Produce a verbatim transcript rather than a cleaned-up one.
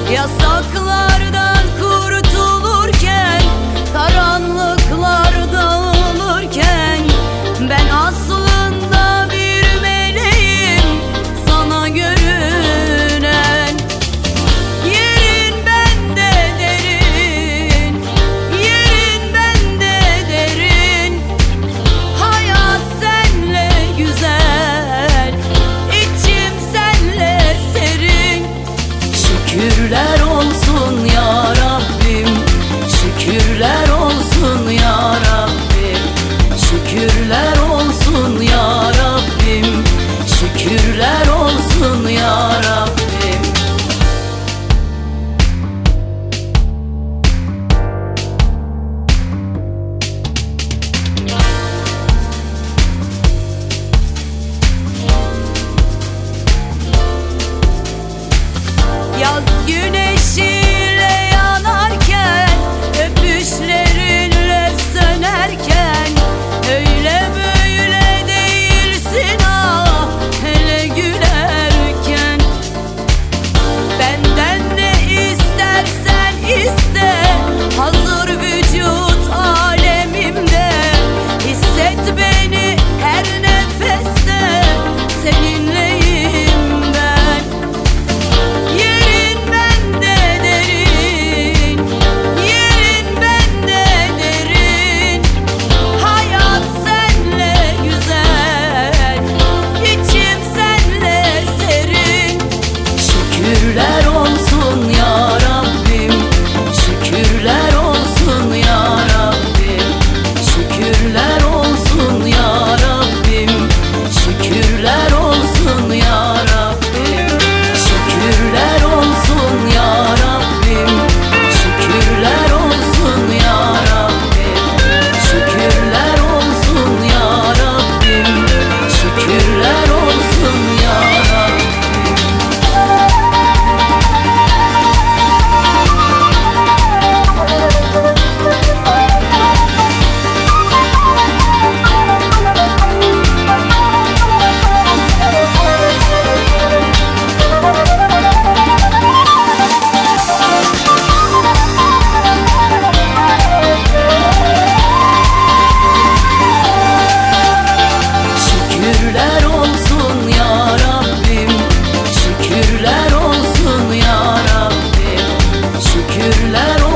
Yasaklardan kurtulurken, karanlıklar dağılırken, ben aslında bir meleğim sana görünen. Yerin bende derin, yerin bende derin. Hayat senle güzel, içim senle serin. Şükürler olsun ya Rabbim, şükürler olsun ya Rabbim, şükürler olsun ya Rabbim, şükürler olsun ya Rabbim. Yaz güneşiyle yanarken, öpüşlerinle sönerken, öyle böyle değilsin ah, hele gülerken. Benden ne istersen iste, hazır vücut alemimde. Hisset beni her nefeste, seninleyim ben. Yerin bende derin, yerin bende derin. Hayat senle güzel, içim senle serin. Şükürler olsun